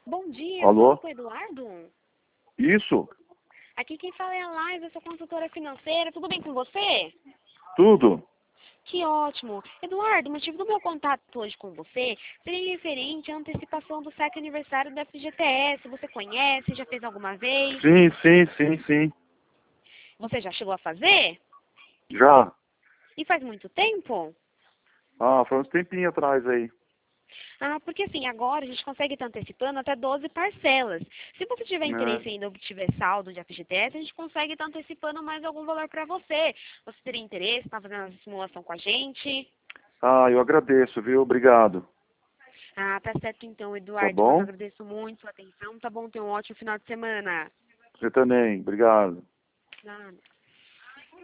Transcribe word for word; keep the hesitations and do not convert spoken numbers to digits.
Bom dia, Alô? fala com o Eduardo? Isso? Aqui quem fala é a Laís, eu sou consultora financeira, tudo bem com você? Tudo? Que ótimo. Eduardo, o motivo do meu contato hoje com você seria referente à antecipação do sétimo aniversário do F G T S. Você conhece? Já fez alguma vez? Sim, sim, sim, sim. Você já chegou a fazer? Já. E faz muito tempo? Ah, foi uns tempinho atrás aí. Ah, porque assim, agora a gente consegue estar antecipando até doze parcelas. Se você tiver É. interesse em ainda obtiver saldo de F G T S, a gente consegue estar antecipando mais algum valor para você. Você teria interesse em estar fazendo essa simulação com a gente? Ah, eu agradeço, viu? Obrigado. Ah, tá certo então, Tá Eduardo. Eu bom? agradeço muito sua atenção. Tá bom, tenha um ótimo final de semana. Você também. Obrigado. Nada.